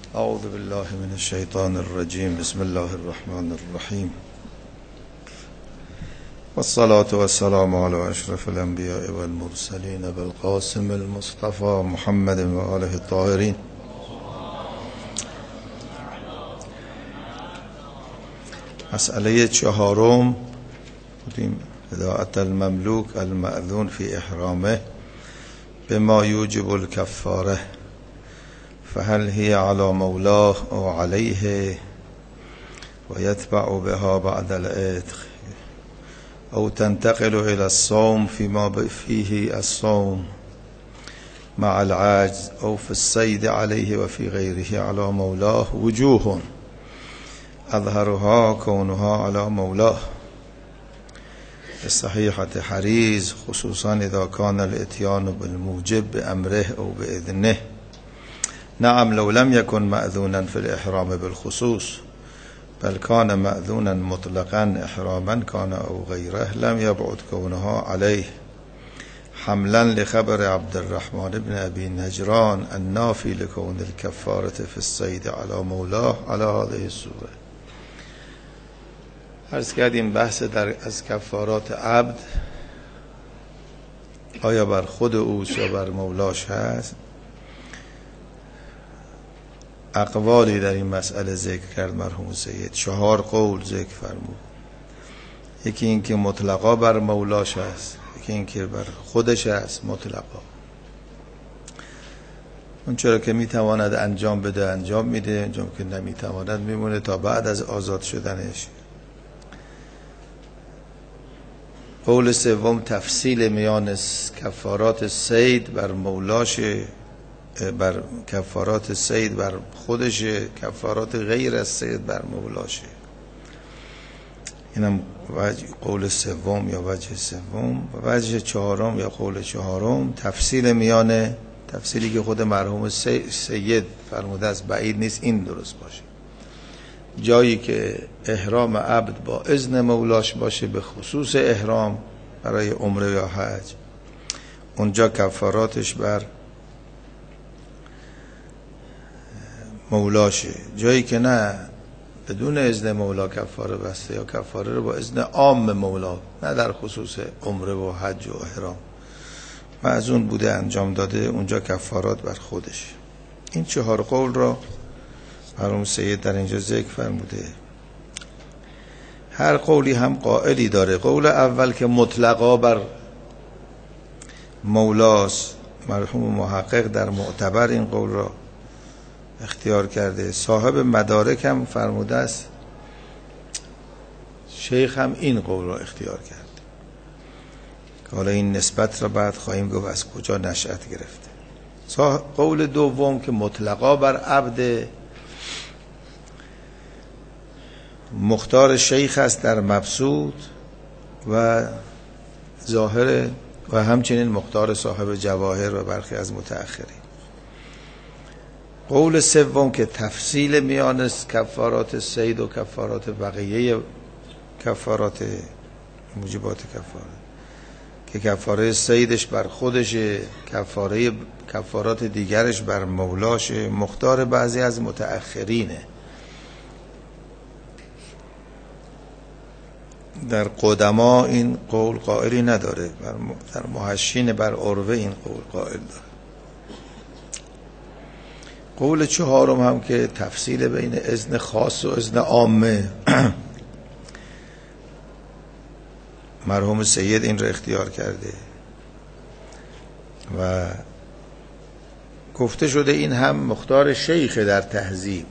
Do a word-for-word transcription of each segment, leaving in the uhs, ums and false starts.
اعوذ بالله من الشیطان الرجیم. بسم الله الرحمن الرحیم. والصلاة والسلام على اشرف الانبیاء والمرسلین بالقاسم المصطفى محمد و آله الطاهرین. مسئله چهارم بودیم بداعة المملوک المأذون فی احرامه بما یوجب الکفاره، فهل هي على مولاه او عليه ويتبع بها بعد العتق او تنتقل الى الصوم فيما فيه الصوم مع العجز او في الصيد عليه وفي غيره على مولاه. وجوه اظهرها كونها على مولاه الصحيحة حريز، خصوصا اذا كان الاتيان بالموجب بامره او باذنه. نعم لو لم يكن مأذونا في الإحرام بالخصوص بل كان مأذونا مطلقا إحراما كان أو غيره لم يبعد كونها عليه، حملا لخبر عبد الرحمن بن أبي نجران النافي لكون الكفارة في الصيد على مولاه على هذه الصورة. عرض کردیم بحث در از کفارات عبد آیا بر خود اوست یا بر مولاش هست. اقوالی در این مسئله ذکر کرد مرحوم سید، چهار قول ذکر فرمود. یکی این که مطلقا بر مولاش است، یکی این که بر خودش است مطلقا. اون چرا که میتواند انجام بده انجام میده، انجام که نمیتواند میمونه تا بعد از آزاد شدنش. قول سوم تفصیل میان کفارات صید بر مولاش، بر کفارات صید بر خودشه، کفارات غیر از صید بر مولاشه. اینم وجه قول سوم یا وجه سوم. و وجه چهارم یا قول چهارم تفصیل میان، تفصیلی که خود مرحوم سید فرموده است بعید نیست این درست باشه، جایی که احرام عبد با اذن مولاش باشه به خصوص احرام برای عمره یا حج، اونجا کفاراتش بر مولاشه. جایی که نه بدون اذن مولا کفاره بسته یا کفاره رو با اذن عام مولا، نه در خصوص عمره و حج و احرام معزون بوده انجام داده، اونجا کفارات بر خودش. این چهار قول را مرحوم سید در اینجا ذکر فرموده. هر قولی هم قائلی داره. قول اول که مطلقا بر مولاست، مرحوم محقق در معتبر این قول را اختیار کرده. صاحب مدارک هم فرموده است، شیخ هم این قول را اختیار کرد که حالا این نسبت را بعد خواهیم گفت از کجا نشأت گرفته. قول دوم که مطلقا بر عبد، مختار شیخ است در مبسوط و ظاهر و همچنین مختار صاحب جواهر و برخی از متأخرین. قول سوم که تفصیل میان کفارات صید و کفارات بقیه کفارات موجبات کفاره، که کفاره صیدش بر خودشه، کفاره کفارات دیگرش بر مولاشه، مختار بعضی از متأخرینه. در قدما این قول قائلی نداره، در محشین بر عروه این قول قائل داره. قول چهارم هم که تفصیل بین اذن خاص و اذن عامه، مرحوم سید این را اختیار کرده و گفته شده این هم مختار شیخ در تهذیب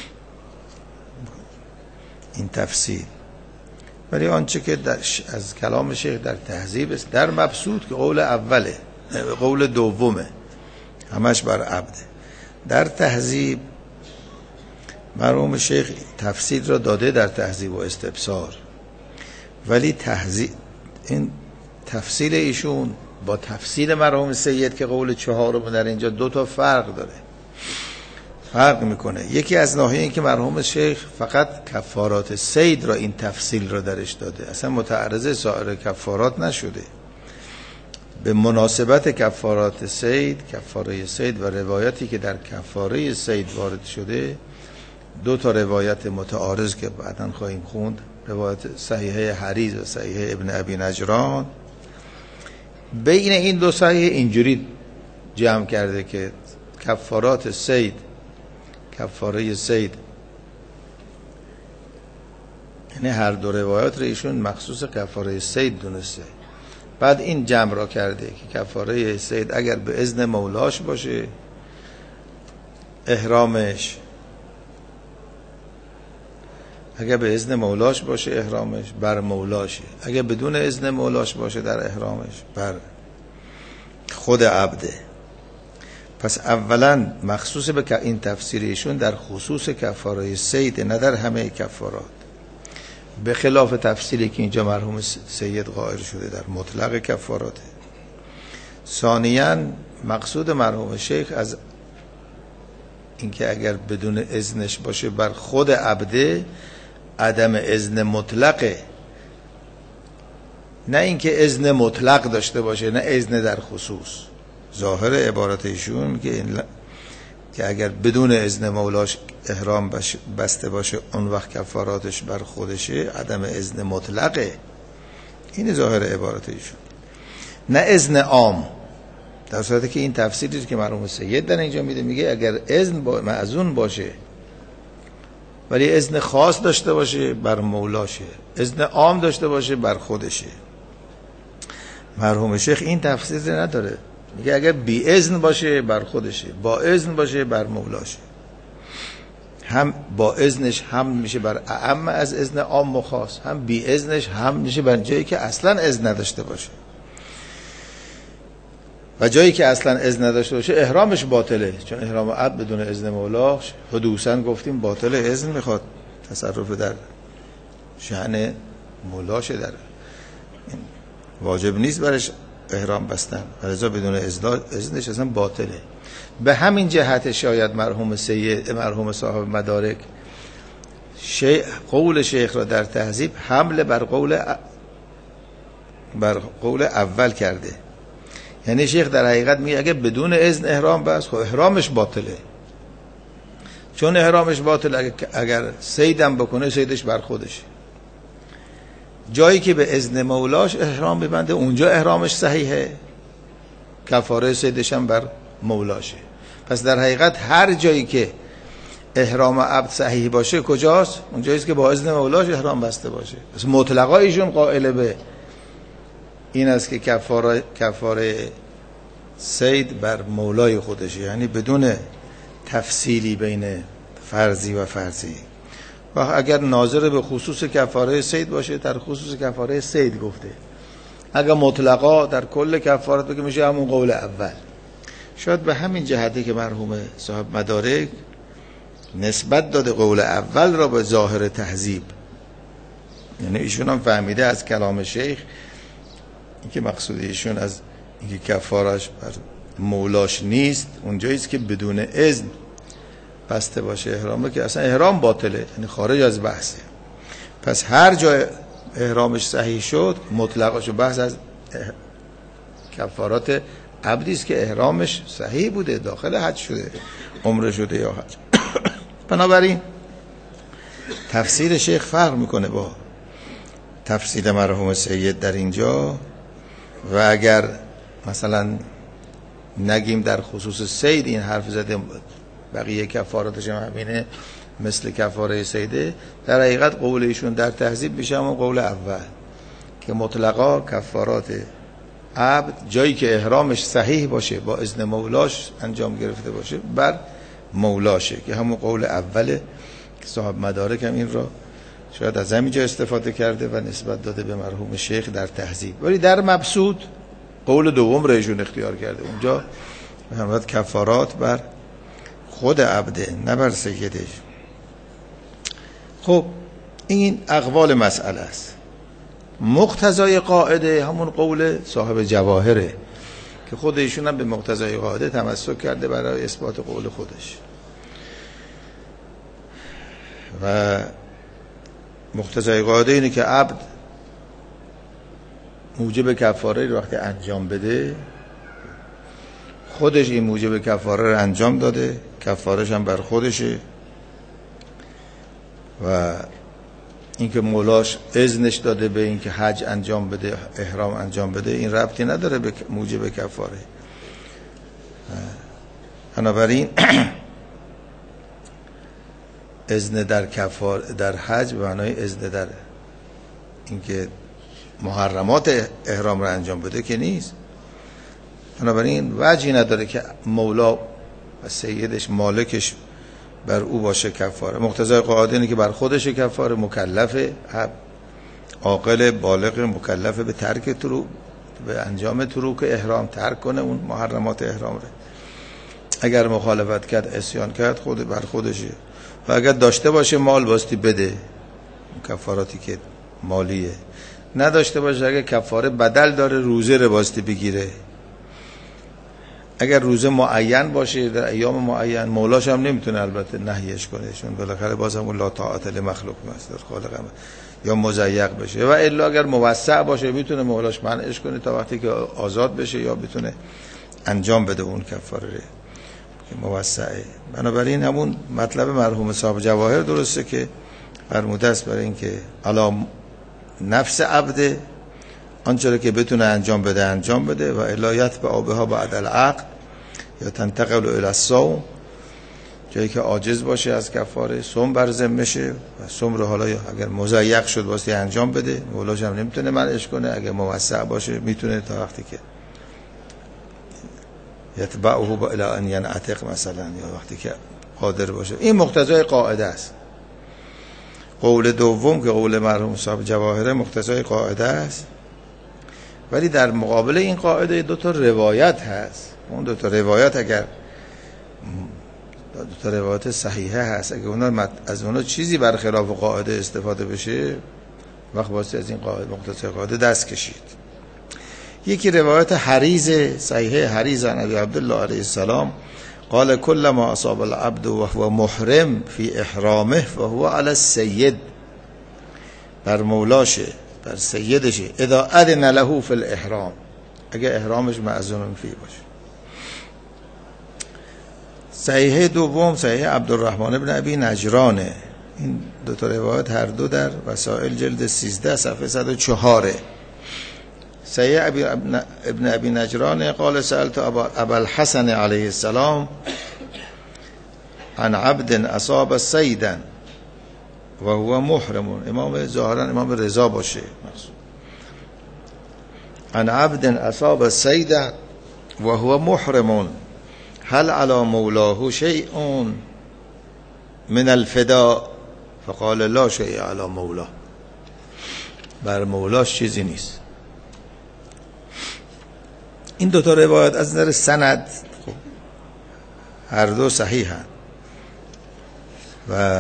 این تفصیل، ولی آنچه که در از کلام شیخ در تهذیب است در مبسوط که قول اوله، قول دومه، همش بر عبده. در تهذیب مرحوم شیخ تفصیل را داده در تهذیب و استبصار، ولی تهذیب این تفصیل ایشون با تفصیل مرحوم سید که قول چهارم در اینجا دو تا فرق داره، فرق میکنه. یکی از ناحیه این که مرحوم شیخ فقط کفارات صید را این تفصیل را درش داده، اصلا متعرض سایر کفارات نشده. به مناسبت کفارات صید، کفاره صید و روایتی که در کفاره صید وارد شده، دو تا روایت متعارض که بعداً خواهیم خوند، روایت صحیحه حریز و صحیحه ابن ابی نجران، بین این دو صحیح اینجوری جمع کرده که کفارات صید، کفاره صید، یعنی هر دو روایات رو ایشون مخصوص کفاره صید دونسته. بعد این جمع را کرده که کفاره صید اگر به اذن مولاش باشه احرامش، اگر به اذن مولاش باشه احرامش بر مولاشه، اگر بدون اذن مولاش باشه در احرامش بر خود عبده. پس اولا مخصوص به این تفسیریشون در خصوص کفاره صید، نه در همه کفارات، به خلاف تفسیری که اینجا مرحوم سید قائل شده در مطلق کفاراته. ثانیاً مقصود مرحوم شیخ از اینکه اگر بدون اذنش باشه بر خود عبده، عدم اذن مطلقه، نه اینکه اذن مطلق داشته باشه، نه اذن در خصوص. ظاهر عبارت ایشون میگه این ل... که اگر بدون اذن مولاش احرام بسته باشه اون وقت کفاراتش بر خودشه، عدم اذن مطلقه. این ظاهر عبارت ایشون، نه اذن عام. در صورتی که این تفسیری که مرحوم سید در اینجا میده، میگه اگر اذن با... معذون باشه ولی اذن خاص داشته باشه بر مولاشه، اذن عام داشته باشه بر خودشه. مرحوم شیخ این تفسیر نداره، میگه اگر بی اذن باشه بر خودشه، با اذن باشه بر مولاشه. هم با اذنش هم میشه بر اعم از اذن عام و خاص، هم بی اذنش هم میشه بر جایی که اصلا اذن نداشته باشه. و جایی که اصلا اذن نداشته باشه احرامش باطله، چون احرام عبد بدون اذن مولاش حدوثاً گفتیم باطله. اذن میخواد، تصرف در شأن مولاشه، در واجب نیست برش احرام بستن، ولذا بدون اذنش اصلا باطله. به همین جهت شاید مرحوم سید، مرحوم صاحب مدارک، شیخ قول شیخ را در تهذیب حمل بر قول بر قول اول کرده. یعنی شیخ در حقیقت میگه اگه بدون اذن احرام بس، خب احرامش باطله، چون احرامش باطله اگر سیدم بکنه سیدش بر خودشه. جایی که به اذن مولاش احرام ببنده اونجا احرامش صحیحه، کفاره سیدش هم بر مولاشه. پس در حقیقت هر جایی که احرام عبد صحیح باشه کجاست؟ اونجاییست که با اذن مولاش احرام بسته باشه. پس مطلقا ایشون قائل به این است که کفاره کفاره صید بر مولای خودشه، یعنی بدون تفصیلی بین فرضی و فرضی. و اگر ناظر به خصوص کفاره صید باشه در خصوص کفاره صید گفته، اگر مطلقا در کل کفارات بگه میشه همون قول اول. شاید به همین جهتی که مرحوم صاحب مدارک نسبت داده قول اول را به ظاهر تهذیب، یعنی ایشون هم فهمیده از کلام شیخ اینکه مقصود ایشون از اینکه کفارش بر مولاش نیست اونجاییست که بدون اذن بسته باشه احرامه، که اصلا احرام باطله، یعنی خارج از بحثه. پس هر جای احرامش صحیح شد مطلقش بحث از کفارات عبدی است که احرامش صحیح بوده، داخل حج شده، عمره شده یا حج. بنابراین تفسیر شیخ فرق میکنه با تفسیر مرحوم سید در اینجا. و اگر مثلا نگیم در خصوص صید این حرف زده بقیه کفاراتش هم همینه مثل کفاره صیده، در حقیقت قول ایشون در تهذیب میشه همون قول اول که مطلقا کفارات عبد جایی که احرامش صحیح باشه با اذن مولاش انجام گرفته باشه بر مولاشه، که همون قول اوله که صاحب مدارک هم این را شاید از همینجا استفاده کرده و نسبت داده به مرحوم شیخ در تهذیب. ولی در مبسوط قول دوم را ایشون اختیار کرده، اونجا به همراه کفارات بر خود عبده نه بر سیدش. خب این اقوال مسئله است. مقتضای قاعده همون قول صاحب جواهره که خود ایشون هم به مقتضای قاعده تمسک کرده برای اثبات قول خودش. و مقتضای قاعده اینه که عبد موجب کفاره رو وقتی انجام بده، خودش این موجب کفاره رو انجام داده، کفارش هم بر خودشه و اینکه مولاش اذنش داده به اینکه حج انجام بده، احرام انجام بده، این ربطی نداره به موجب کفاره. بنابراین اذن در کفار در حج به معنای اذن در اینکه محرمات احرام رو انجام بده که نیست. بنابراین وجهی نداره که مولا و سیدش مالکش بر او باشه کفاره. مقتضای قاعده اینه که بر خودش کفاره، مکلفه، عاقل بالغ مکلفه به ترک تروک، به انجام تروک احرام، ترک کنه اون محرمات احرام رو. اگر مخالفت کرد، عصیان کرد، خود بر خودشه. و اگر داشته باشه مال باستی بده، کفاراتی که مالیه. نداشته باشه اگر کفاره بدل داره، روزه رو باستی بگیره. اگر روزه معین باشه در ایام معین، مولاش هم نمیتونه البته نهیش کنه، چون بالاخره بازم اون لا طاعت لمخلوق است خالق هم، یا مضیق بشه. و الا اگر موسع باشه میتونه مولاش منعش کنه تا وقتی که آزاد بشه، یا بتونه انجام بده اون کفاره که موسعه. بنابراین همون مطلب مرحوم صاحب جواهر درسته که فرموده است برای اینکه علا نفس عبد آنچه که بتونه انجام بده انجام بده، و الایت به آبها بعد العقد یا تنتقل الی الصوم، جایی که عاجز باشه از کفاره صوم بر ذمشه و صوم رو حالا اگر مضیق شد واسه انجام بده، مولاش هم نمیتونه منعش کنه. اگر موسع باشه میتونه تا وقتی که یتبعه الی ان ینعتق مثلا، یا وقتی که قادر باشه. این مقتضای قاعده است. قول دوم که قول مرحوم صاحب جواهر مقتضای قاعده است، ولی در مقابل این قاعده دو تا روایت هست. اون دو تا روایت اگر دو تا روایت صحیحه هست، اگر اونا از اونا چیزی برخلاف قاعده استفاده بشه، وقت واسه از این قاعده مقتضای قاعده دست کشید. یکی روایت حریز صحیحه، حریز عن ابی عبدالله علیه السلام قال كل ما اصاب العبد وهو محرم فی احرامه فهو علی السید، بر مولاشه، بر سیدشه، اذا اذن له فی الاحرام، اگه احرامش معذون فی باشه. صحیح دوم صحیح عبدالرحمن بن ابی نجرانه. این دو تا روایت هر دو در وسائل جلد سیزده صفحه صد و چهار. صحیح ابن ابی نجران قال سألت ابا الحسن علیه السلام عن عبد اصاب سیدا و هو محرم. امام ظاهرا امام رضا باشه مقصود. عن عبد اصاب سیدا و هو محرم هل علی مولاه شیء من الفداء؟ فقال لا شیء علی مولاه، بر مولاش چیزی نیست. این دو تا روایت از نظر سند خب هر دو صحیحند و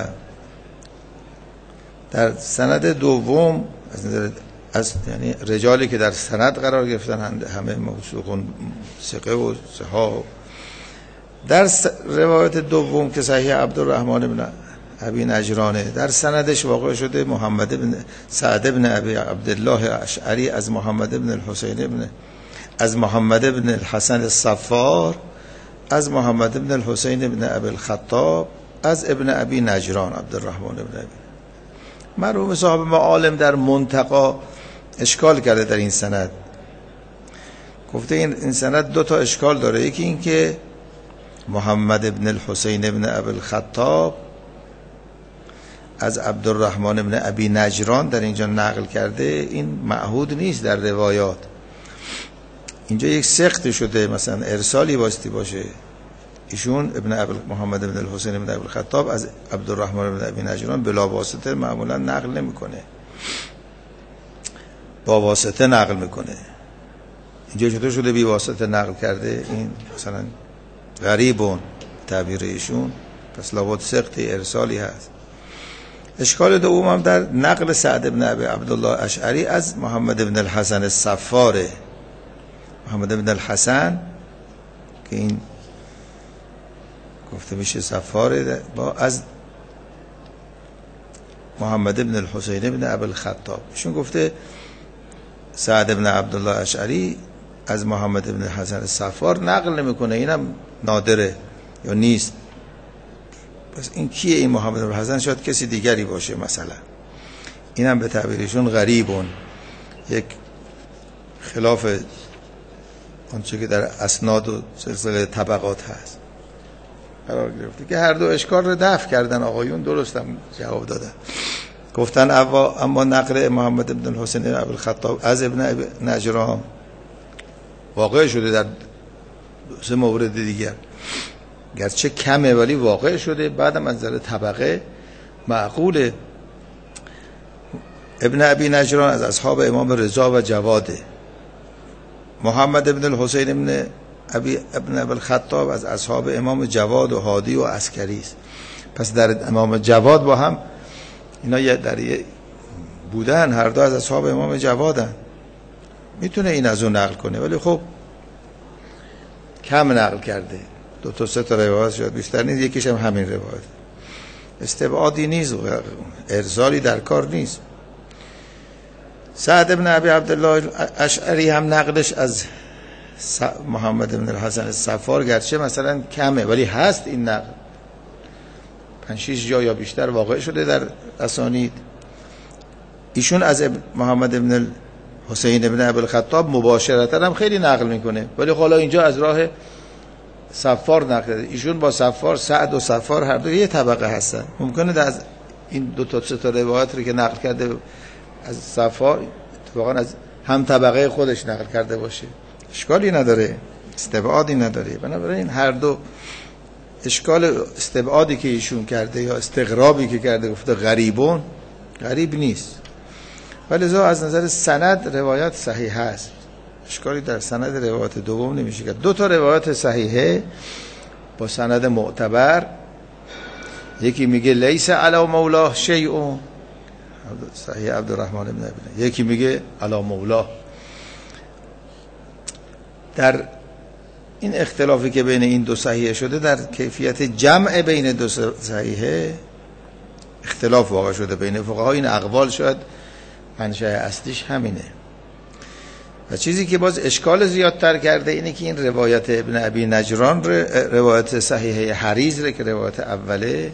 در سند دوم از نظر از یعنی رجالی که در سند قرار گرفتن همه موثوقون ثقه و صحاح. در روایت دوم که صحیح عبدالرحمن بن ابی نجرانه، در سندش واقع شده محمد بن سعد بن ابی عبدالله اشعری از محمد بن الحسین بن از محمد بن الحسن الصفار از محمد بن الحسین بن ابی الخطاب از ابن ابی نجران عبدالرحمن بن ابی. مرحوم صاحب معالم در منتقا اشکال کرده در این سند. گفته این این سند دو تا اشکال داره. یکی این که محمد بن الحسین بن ابی الخطاب از عبدالرحمن بن ابی نجران در اینجا نقل کرده، این معهود نیست در روایات. اینجا یک سقط شده، مثلا ارسالی واسطی باشه. ایشون ابن ابی محمد بن الحسین بن ابی الخطاب از عبدالرحمن بن ابی نجران بلا واسطه معمولا نقل نمیکنه، با واسطه نقل میکنه. اینجا چطور شده بی واسطه نقل کرده؟ این مثلا غریبون تعبیر ایشون، پس لابد سقطی ارسالی هست. اشکال دوم هم در نقل سعد بن ابی عبدالله اشعری از محمد بن الحسن الصفاره. محمد بن الحسن که این گفته میشه صفاره، با از محمد بن الحسین بن ابی الخطاب. ایشون گفته سعد ابن عبدالله اشعری از محمد ابن حسن صفار نقل نمیکنه، اینم نادره یا نیست. پس این کیه این محمد ابن حسن؟ شاید کسی دیگری باشه مثلا. اینم به تعبیرشون غریبون، یک خلاف آنچه که در اسناد و سلسله طبقات هست قرار گرفته که هر دو اشکال رو دفع کردن. آقایون درستم جواب دادن، گفتن اما نقل محمد ابن الحسین ابن الخطاب از ابن نجران واقع شده در سه مورد دیگر، گرچه کمه ولی واقع شده. بعدم از نظر طبقه معقوله. ابن ابی نجران از اصحاب امام رضا و جواده. محمد ابن الحسین ابن ابی ابن ابی الخطاب از اصحاب امام جواد و هادی و عسکری است. پس در امام جواد با هم اینا در بودن، هر دو از اصحاب امام جوادن. میتونه این از اون نقل کنه ولی خب کم نقل کرده، دو تا سه تا روایت شاید بیشتر نیست، یکیش هم همین روایت. استبعادی نیست، ارسالی در کار نیست. سعد ابن ابی عبدالله اشعری هم نقلش از محمد ابن الحسن صفار گرچه مثلا کمه ولی هست این نقل، پنج شش جا یا بیشتر واقع شده در اسانید. ایشون از محمد ابن حسین ابن ابی الخطاب مباشرتا هم خیلی نقل میکنه ولی حالا اینجا از راه صفار نقل کرده. ایشون با صفار، سعد و صفار هر دو یه طبقه هستن. ممکنه از این دو تا سه تا روایت رو که نقل کرده از صفار اتفاقا از هم طبقه خودش نقل کرده باشه، اشکالی نداره، استبعادی نداره. بنابراین هر دو اشکال استبعادی که ایشون کرده یا استغرابی که کرده گفته غریبون، غریب نیست. ولذا از نظر سند روایت صحیح است، اشکالی در سند روایت دوم نمیشه کرد. دو تا روایت صحیحه با سند معتبر، یکی میگه لیس علی مولاه شیء صحیح عبدالرحمن بن ابی، یکی میگه علی مولاه. در این اختلافی که بین این دو صحیحه شده در کیفیت جمع بین دو صحیحه اختلاف واقع شده بین فقها. این اقوال شاید منشأ اصلیش همینه. و چیزی که باز اشکال زیادتر کرده اینه که این روایت ابن ابی نجران روایت صحیحه حریز ره که روایت اوله،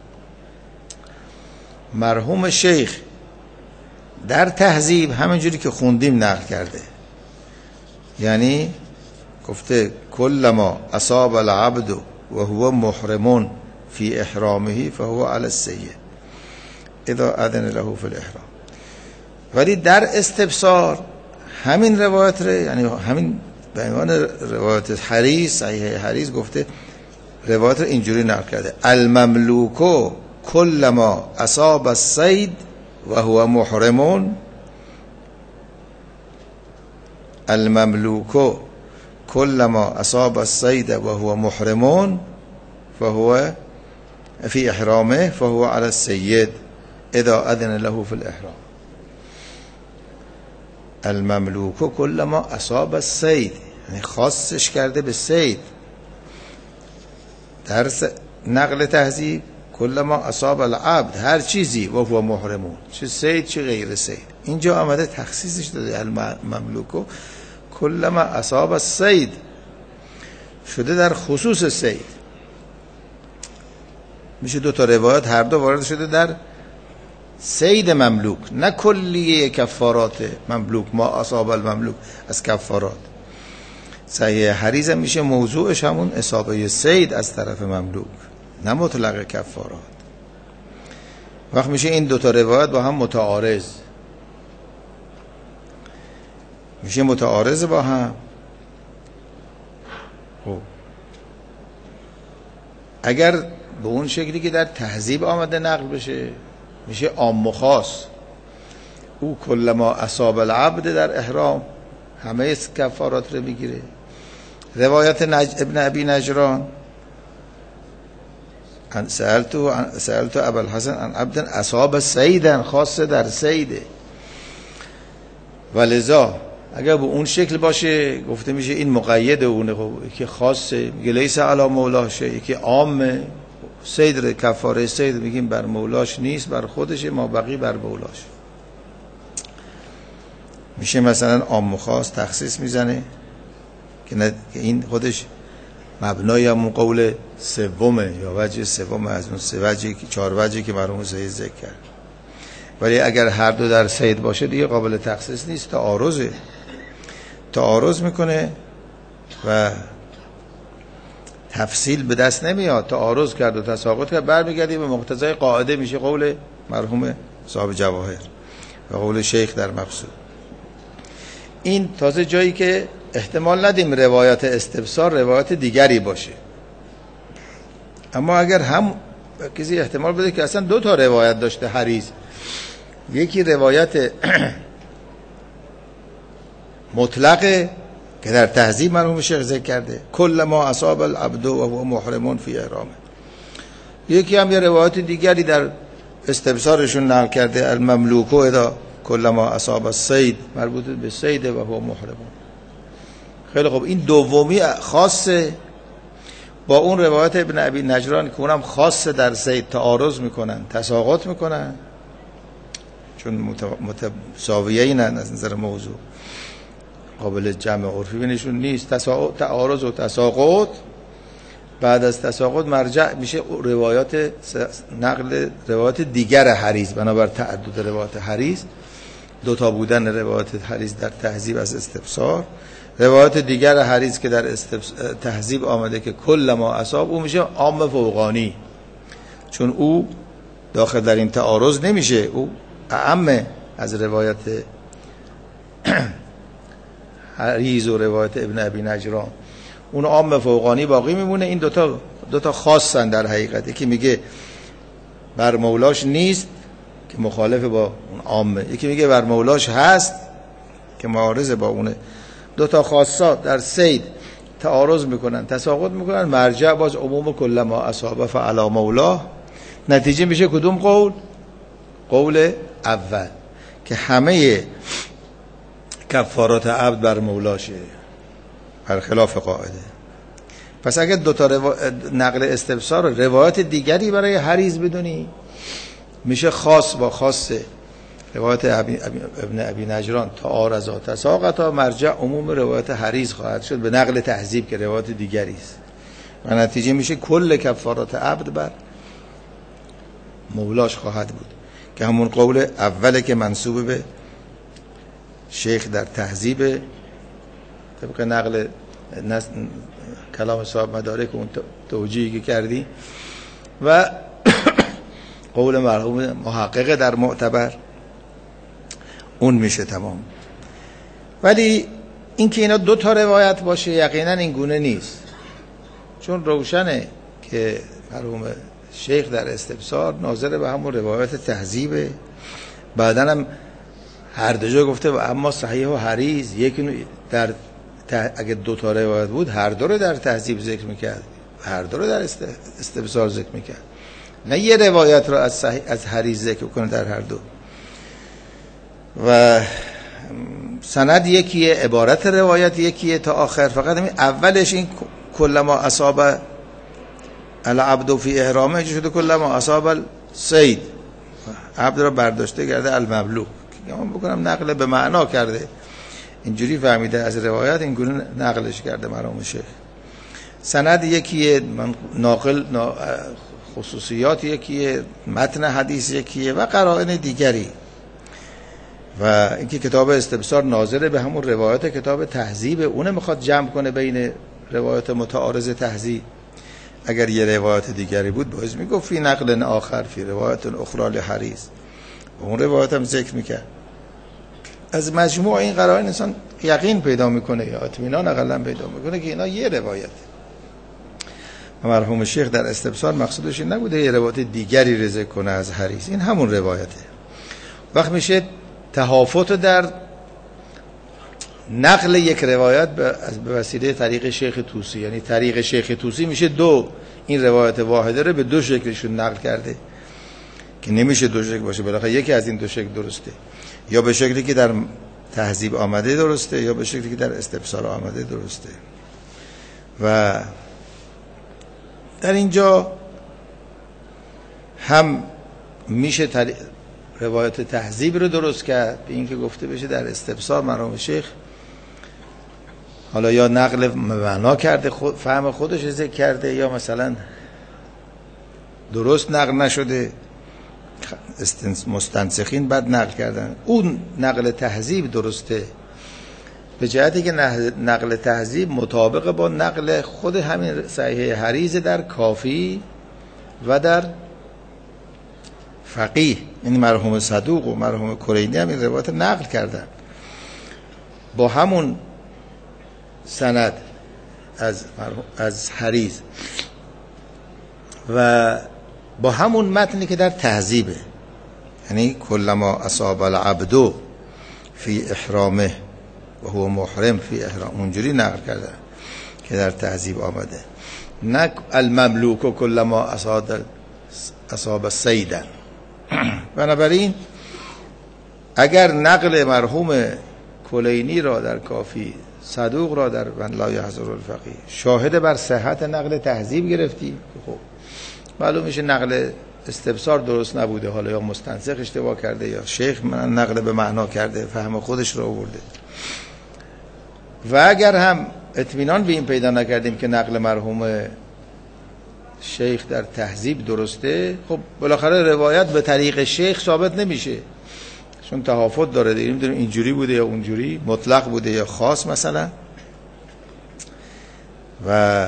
مرحوم شیخ در تهذیب همینجوری که خوندیم نقل کرده، یعنی گفته کلما اصاب العبد و هو محرم فی احرامه فهو علی السید اذا اذن له فی الاحرام. ولی در استبصار همین روایت ره، یعنی همین به عنوان روایت حریز صحیح حریز گفته، روایت رو اینجوری نقل کرده المملوکو کلما اصاب الصید و هو محرم، المملوکو کلما اصاب الصید و هو محرم فهو فی احرامه فهو علی السید اذا اذن له فی الاحرام. المملوکو کلما اصاب الصید، یعنی خاصش کرده به صید. در نقل تهذیب کلما اصاب العبد، هر چیزی و هو محرمون، چه صید چه غیر صید. اینجا آمده تخصیصش داده المملوکو کلما اصاب الصید، شده در خصوص صید. میشه دو تا روایت هر دو وارد شده در صید مملوک، نه کلیه کفارات مملوک، ما اصاب المملوک از کفارات. صحیح حریز میشه موضوعش همون اصابه صید از طرف مملوک، نه مطلق کفارات. وقت میشه این دو تا روایت با هم متعارض، میشه متعارض با هم. خب اگر به اون شکلی که در تهذیب آمده نقل بشه میشه عام و خاص. او کلما اصاب العبد در احرام همه کفارات رو میگیره. روایت نج... ابن ابی نجران سألتو سألتو ابو الحسن عن عبد اصاب صیدا، خاص در صیده. ولذا اگر به اون شکل باشه گفته میشه این مقید اونه، که خاصه میگه لیس علی مولاه شیء، که عامه صید کفاره صید میگیم بر مولاش نیست، بر خودشه، ما بقی بر مولاش. میشه مثلا عام و خاص تخصیص میزنه که, نه... که این خودش مبنای همون قول سومه یا وجه سوم از اون سه وجهی که چهار وجهی که مرحوم سید ذکر کرد. ولی اگر هر دو در سید باشه دیگه قابل تخصیص نیست، تعارضه، تعارض میکنه و تفصیل به دست نمیاد. تعارض کرد و تساقط کرد، برمیگردی به مقتضای قاعده، میشه قول مرحوم صاحب جواهر و قول شیخ در مقصود. این تازه جایی که احتمال ندیم روایت استفسار روایت دیگری باشه. اما اگر هم کسی احتمال بده که اصلا دو تا روایت داشته حریز، یکی روایت مطلقه که در تهذیب مرحوم شیخ ذکر کرده کل ما اصاب العبد و هو محرم فی احرامه، یکی هم یه روایت دیگری در استفسارشون نقل کرده المملوک اذا کل ما اصاب الصید مربوط به صید و هو محرم. خیلی خوب، این دومی خاصه با اون روایت ابن ابی نجران که اونم خاصه در صید، تعارض میکنن، تساقط میکنن چون متساویین از نظر موضوع، قابل جمع عرفی بینشون نیست. تعارض و تساقط، بعد از تساقط مرجع میشه روایات نقل روایات دیگر حریز، بنابر تعدد روایات حریز، دوتا بودن روایات حریز در تهذیب از استفسار، روایات دیگر حریز که در تهذیب آمده که کل ما اصاب، او میشه عام فوقانی، چون او داخل در این تعارض نمیشه، او اعم از روایت حریز و روایت ابن ابی نجران، اون عام فوقانی باقی میمونه. این دوتا دوتا خاصن در حقیقت، یکی میگه بر مولاش نیست که مخالف با اون عامه، یکی میگه بر مولاش هست که معارض با اونه. دوتا خاصا در سید تعارض میکنن، تساقط میکنن، مرجع باز عموم کل ما اصحابه فعلا مولاه. نتیجه میشه کدوم قول؟ قول اول که همه کفارات عبد بر مولاشه، برخلاف قاعده. پس اگه دوتا رو... نقل استفسار و روایت دیگری برای حریز بدونی، میشه خاص با خاصه. روایت ابن ابی نجران تعارض و تساقط مرجع عموم روایت حریز خواهد شد به نقل تهذیب که روایت دیگری است و نتیجه میشه کل کفارات عبد بر مولاش خواهد بود که همون قول اوله که منسوب به شیخ در تهذیب طبق نقل نس... کلام صاحب مدارک اون توجیهی که کردی و قول مرحوم محقق در معتبر، اون میشه تمام. ولی این که اینا دو تا روایت باشه یقینا این گونه نیست، چون روشنه که مرحوم شیخ در استفسار ناظر به همون روایت تهذیبه، بعدن هم هر دو جا گفته و اما صحیح و حریز، یکی در ته... اگه دو تا روایت بود هر دو رو در تهذیب ذکر میکرد، هر دو رو در است... استفسار ذکر میکرد، نه یه روایت رو از صحیح... از حریز ذکر کنه در هر دو. و سند یکیه، عبارت روایت یکیه تا آخر، فقط همین اولش این کل ما اصاب العبد فی احرامه شده کل ما اصاب الصید، عبد را برداشته کرده المملوک، که من بکنم نقل به معنا کرده، اینجوری فهمیده از روایت، این گونه نقلش کرده مرحوم شیخ. سند یکیه، من ناقل خصوصیات یکیه، متن حدیث یکیه و قرائن دیگری. و اینکه کتاب استبصار ناظر به همون روایت کتاب تهذیب، اونه میخواد جمع کنه بین روایت متعارض تهذیب. اگر یه روایت دیگری بود باز میگفت فی نقل آخر فی روایت اخرى لحریز، و اون روایت هم ذکر میکرد. از مجموع این قرائن انسان یقین پیدا میکنه یا اطمینان اقلا پیدا میکنه که اینا یه روایت. و مرحوم شیخ در استبصار مقصودش این نبوده یه روایت دیگری رو ذکر کنه از حریز، این همون روایته. وقت میشه تهافت در نقل یک روایت به وسیله طریق شیخ طوسی، یعنی طریق شیخ طوسی میشه دو، این روایت واحده رو به دو شکلشون نقل کرده که نمیشه دو شکل باشه، بالاخره یکی از این دو شکل درسته، یا به شکلی که در تهذیب آمده درسته یا به شکلی که در استبصار آمده درسته. و در اینجا هم میشه طریق روایت تهذیب رو درست کرد به این که گفته بشه در استبصار مرحوم شیخ حالا یا نقل معنا کرده خود فهم خودش ذکر کرده یا مثلا درست نقل نشده مستنسخین بعد نقل کردن. اون نقل تهذیب درسته به جهتی که نقل تهذیب مطابق با نقل خود همین صحیح حریز در کافی و در فقیه. این مرحوم صدوق و مرحوم کلینی هم این روایت نقل کردن با همون سند از از حریز و با همون متنی که در تهذیبه، یعنی کلما اصاب العبد فی احرامه و هو محرم فی احرام، اونجوری نقل کرده که در تهذیب آمده، نه المملوک و کلما اصاب اصاب سیدن. بنابراین اگر نقل مرحوم کلینی را در کافی، صدوق را در من لا یحضر الفقیه شاهد بر صحت نقل تهذیب گرفتی، خب معلوم میشه نقل استبصار درست نبوده، حالا یا مستنسخ اشتباه کرده یا شیخ من نقل به معنا کرده فهم خودش رو آورده. و اگر هم اطمینان به این پیدا نکردیم که نقل مرحوم شیخ در تهذیب درسته، خب بالاخره روایت به طریق شیخ ثابت نمیشه چون تفاوت داره، دیگه نمیدونیم اینجوری بوده یا اونجوری، مطلق بوده یا خاص مثلا. و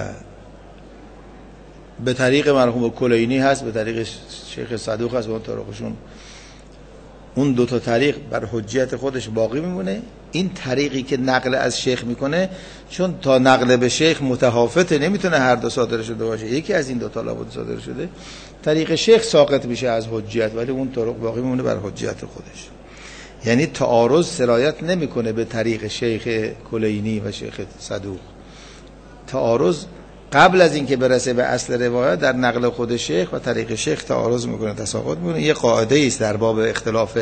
به طریق مرحوم کلینی هست، به طریق شیخ صدوق هست، به اون طریقشون اون دو تا طریق بر حجیت خودش باقی میمونه. این طریقی که نقل از شیخ میکنه چون تا نقل به شیخ متفاوته، نمیتونه هر دو صادر شده باشه، یکی از این دو تا لابد صادر شده، طریق شیخ ساقط میشه از حجیت ولی اون طرق باقی میمونه بر حجیت خودش. یعنی تعارض سرایت نمیکنه به طریق شیخ کلینی و شیخ صدوق. تعارض قبل از اینکه برسه به اصل روایت در نقل خود شیخ و طریق شیخ تعارض میکنه، تساقط میکنه. یه قاعده است در باب اختلاف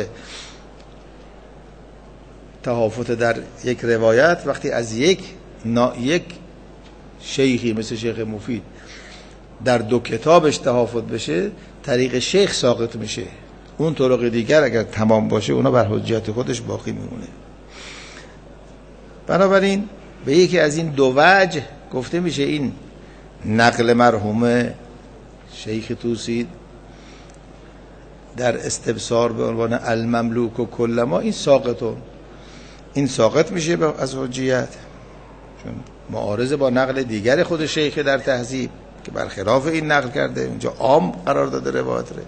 تهافت در یک روایت، وقتی از یک نا یک شیخی مثل شیخ مفید در دو کتابش تهافت بشه، طریق شیخ ساقط میشه، اون طرق دیگر اگر تمام باشه اونا بر حجیت خودش باقی میمونه. بنابراین به یکی از این دو وجه گفته میشه این نقل مرحوم شیخ توسی در استبصار به عنوان المملوک و کلما این ساقطون، این ساقط میشه از حجیت چون معارض با نقل دیگر خود شیخ در تهذیب که برخلاف این نقل کرده، اونجا عام قرار داده روایت رو.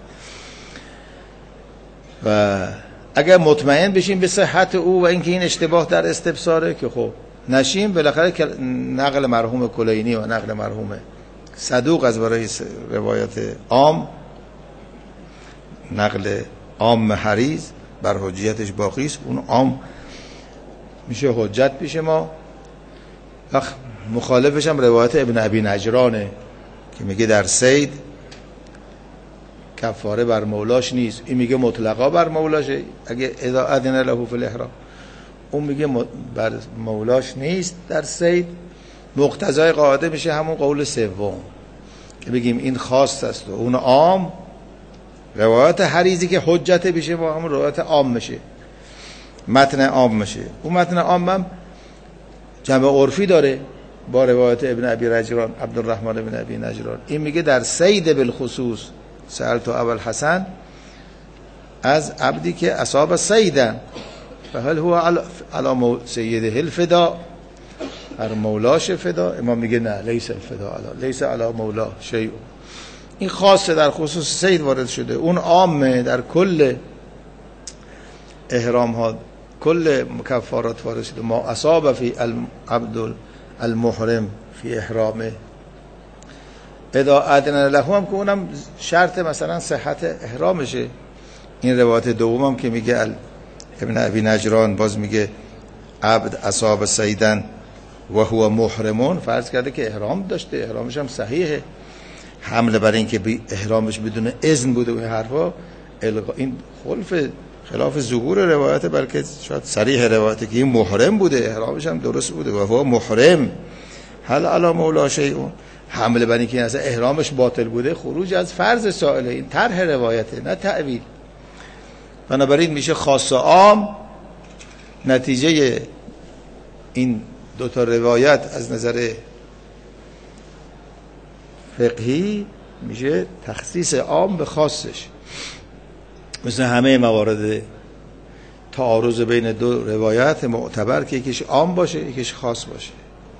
و اگر مطمئن بشیم به صحت او و اینکه این اشتباه در استبصاره که خب نشیم، بالاخره نقل مرحوم کلینی و نقل مرحوم صدوق از برای روایت عام، نقل عام حریز بر حجیتش باقی است، اون عام میشه حجت پیش ما. وقت مخالفش هم روایت ابن ابی نجرانه که میگه در صید کفاره بر مولاش نیست، این میگه مطلقا بر مولاشه اگه اذا اذن له فی الاحرام، اون میگه بر مولاش نیست در صید. مقتضای قاعده میشه همون قول سوم که بگیم این خاص است و اون عام. روایت حریزی که حجت بشه با همون روایت عام میشه، متن عام میشه. اون متن عام هم جمع عرفی داره با روایت ابن ابی نجران، عبدالرحمن ابن ابی نجران. این میگه در صید بالخصوص سألت ابو الحسن از عبدی که اصاب صیدن فهل هو علی سیده الفدا، هر مولاش فدا. امام میگه نه لیس الفدا علی لیس علی مولا شیء، این خاصه در خصوص صید وارد شده، اون عامه در کل احرام ها، کل مکفارات وارد شده. ما اصاب فی العبد المحرم فی احرامه اذا اذن له، هم که اونم شرط مثلا صحت احرامشه. این روایت دومم که میگه ابن ابی نجران باز میگه عبد اصاب صیدن و هو محرمون، فرض کرده که احرام داشته، احرامش هم صحیحه، حمله بر این که احرامش بدون اذن بوده و حرفا، این خلف خلاف ظهور روایت، بلکه شاید صریح روایت که این محرم بوده، احرامش هم درست بوده و هو محرم هل علی مولا شیء، حمله بر این که اصلا احرامش باطل بوده، خروج از فرض سائله. این طرح روایته نه تعویل. بنابراین میشه خاص و عام. نتیجه این دو تا روایت از نظر فقهی میشه تخصیص عام به خاصش، مثل همه موارد تعارض بین دو روایت معتبر که یکیش عام باشه یکیش خاص باشه.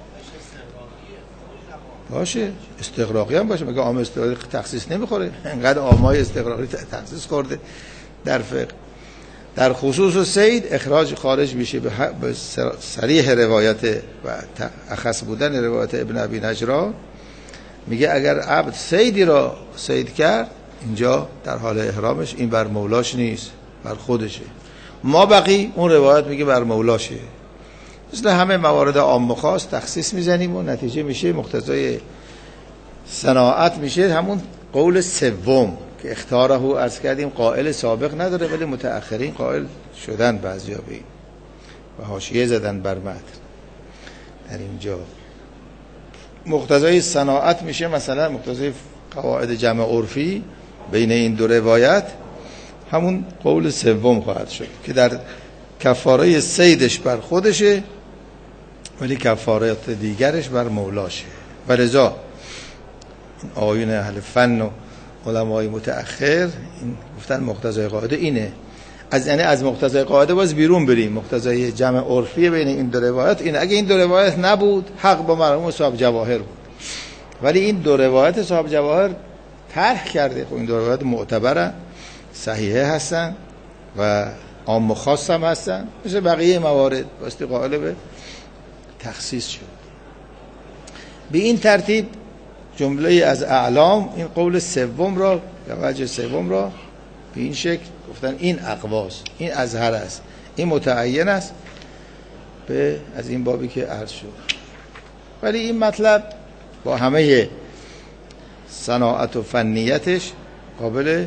باشه استغراقی هم باشه، مگه عام استغراقی تخصیص نمیخوره؟ انقدر عامای استغراقی تخصیص کرده در فقه. در خصوص صید اخراج خارج میشه به صریح روایت و اخص بودن روایت ابن ابی نجران. میگه اگر عبد صیدی را صید کرد اینجا در حال احرامش، این بر مولاش نیست، بر خودشه. ما بقی اون روایت میگه بر مولاشه. مثل همه موارد عام و خاص تخصیص میزنیم و نتیجه میشه مقتضای صناعت میشه همون قول سوم که اختاره عرض کردیم. قائل سابق نداره ولی متأخرین قائل شدن بعضیا به این و حاشیه زدن بر متن. در اینجا مقتضای صناعت میشه مثلا مقتضای قواعد جمع عرفی بین این دو روایت همون قول سوم خواهد شد که در کفاره صیدش بر خودشه ولی کفارات دیگرش بر مولاشه. و لذا آیون اهل فن و علمای متأخر این گفتن مقتضای قاعده اینه. از یعنی از مقتضای قاعده باز بیرون بریم. مقتضای جمع عرفی بین این دو روایت اینه. اگه این دو روایت نبود حق با مرحوم صاحب جواهر بود، ولی این دو روایت صاحب جواهر طرح کرده. خب این دو روایت معتبرن، صحیحه هستن و عام و خاص هم هستن، مثل بقیه موارد واسطه قائل به تخصیص شد. به این ترتیب جمله از اعلام این قول سوم را یا وجه سوم را به این شکل گفتن این اقواس، این اظهر است، این متعین است به از این بابی که عرض شد. ولی این مطلب با همه صناعت و فنیتش قابل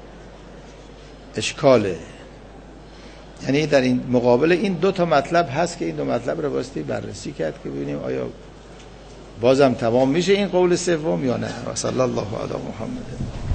اشکاله. یعنی در این مقابل این دو تا مطلب هست که این دو مطلب رو باستی بررسی کرد که ببینیم آیا بازم تمام میشه این قول سوم یا نه. و صلی الله علی محمد.